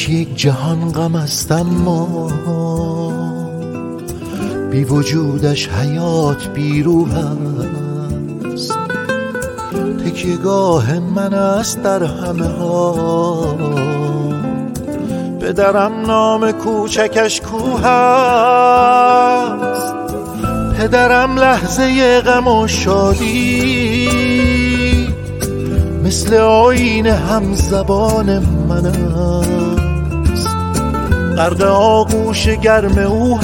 عشقش یک جهان غم است، اما بی وجودش حیات بی روح است. تکیه‌گاه من است در همه ها، پدرم نام کوچکش کوه است. پدرم لحظه غم و شادی مثل آیین هم زبان من است. غرق آغوش گرم او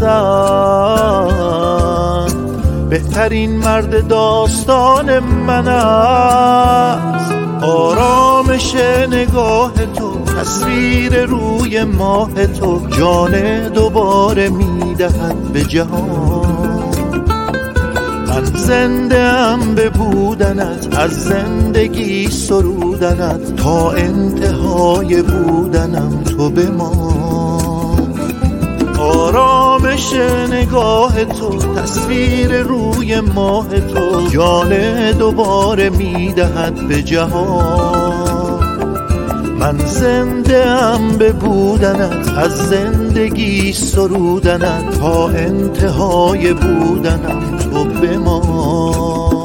هستم، بهترین مرد داستان من است. آرامش نگاه تو، تصویر روی ماه تو، جان دوباره میدهد به جهان. من زنده ام به بودنت، از زندگی سرودنت، تا انتهای بودنم تو بمان. آرامش نگاه تو، تصویر روی ماه تو، جان دوباره میدهد به جهان. من زنده ام به بودنت، از زندگی سرودنت، تا انتهای بودنم تو بمان.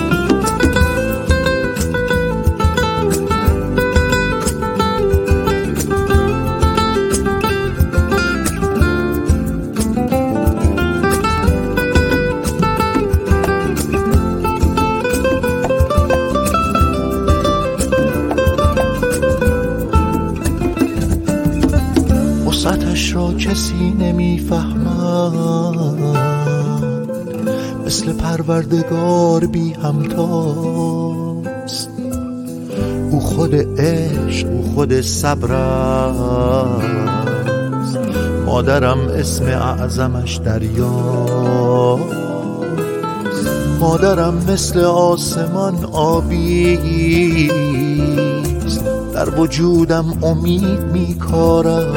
وسعتش را کسی نمیفهمد، مثل پروردگار بی همتاست. او خود عشق، او خود صبر است. مادرم اسم اعظمش دریاست. مادرم مثل آسمان آبی است، در وجودم امید میکارد.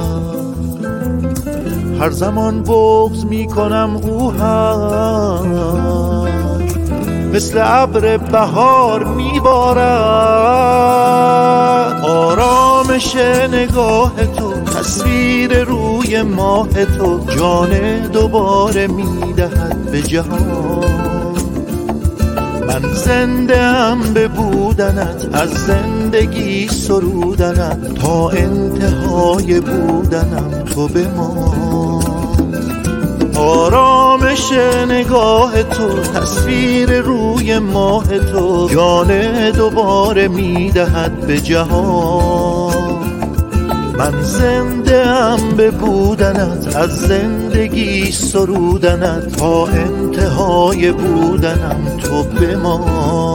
هر زمان بغض میکنم او هم مثل ابر بهار میبارد. آرامش نگاه تو، تصویر روی ماه تو، جان دوباره میدهد به جهان. من زنده ام به بودنت، از زندگی سرودنت، تا انتهای بودنم تو بمان. آرامش نگاه تو، تصویر روی ماه تو، جان دوباره میدهد به جهان. من زنده ام به بودنت، از زندگی سرودنت، تا انتهای بودنم تو بمان.